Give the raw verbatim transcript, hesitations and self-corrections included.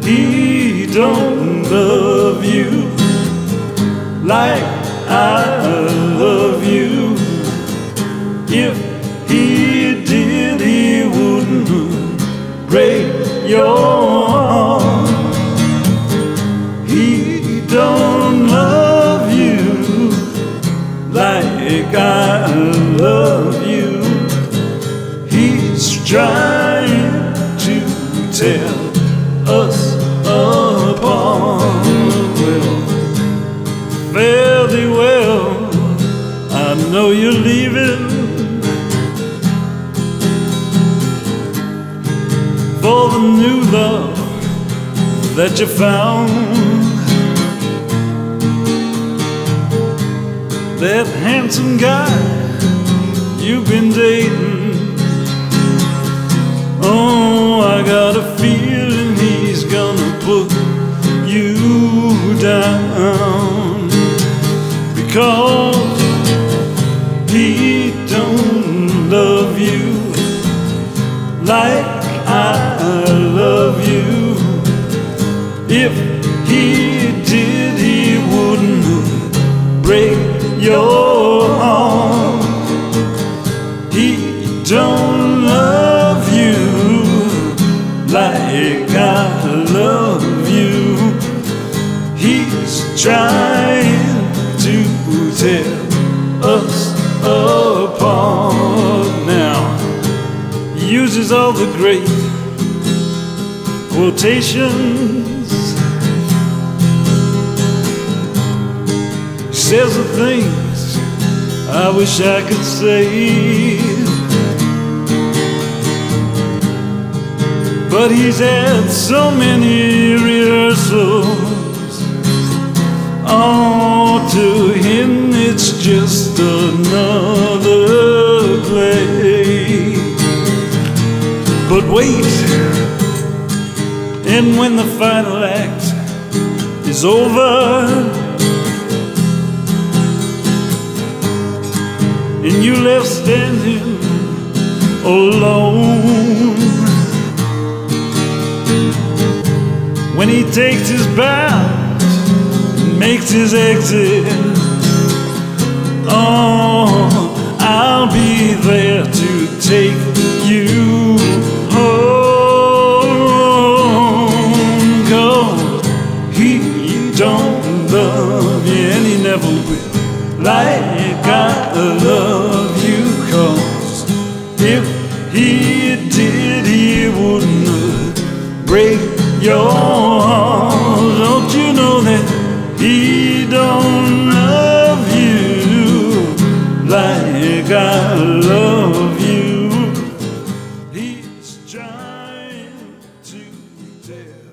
he don't love you like I love you. If he did, he wouldn't break your heart. He don't love you like I love you. He's trying to tell us apart. Well, fare thee well, I know you're leaving for the new love that you found. That handsome guy you've been dating, oh, I got a feeling he's gonna put you down, because he don't love you like I love you. If he did, he wouldn't break your heart. He don't love you like I love you. He's trying to tear us apart. Now he uses all the great quotations. He says the things I wish I could say, but he's had so many rehearsals. Oh, to him it's just another play. But wait, and when the final act is over and you left standing alone, when he takes his bows and makes his exit, oh, I'll be there to take you home. 'Cause he don't love you and he never will like I love you. 'Cause if he did, he wouldn't break your heart. Don't you know that he don't love you like I love you? He's trying to tell